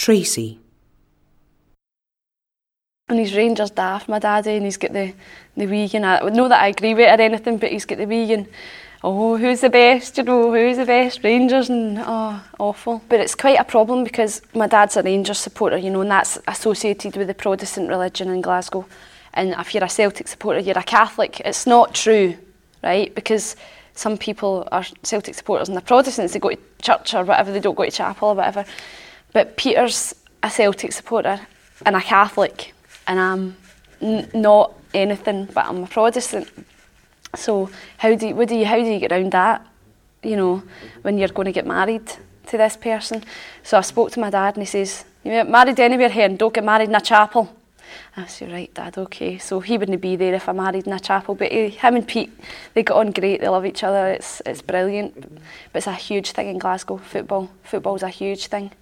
Tracy. And he's Rangers daft, my daddy, and he's got the vegan. Not that I agree with it or anything, but he's got the vegan. Oh, who's the best? You know, who's the best? Rangers, and awful. But it's quite a problem because my dad's a Rangers supporter, you know, and that's associated with the Protestant religion in Glasgow. And if you're a Celtic supporter, you're a Catholic. It's not true, right? Because some people are Celtic supporters and they're Protestants, they go to church or whatever, they don't go to chapel or whatever. But Peter's a Celtic supporter and a Catholic, and I'm not anything, but I'm a Protestant. So how do you get around that, you know, when you're going to get married to this person? So I spoke to my dad and he says, "You get married anywhere here and don't get married in a chapel." I said, "Right, Dad, okay." So he wouldn't be there if I married in a chapel, but him and Pete, they got on great, they love each other, it's brilliant. But it's a huge thing in Glasgow, football. Football's a huge thing.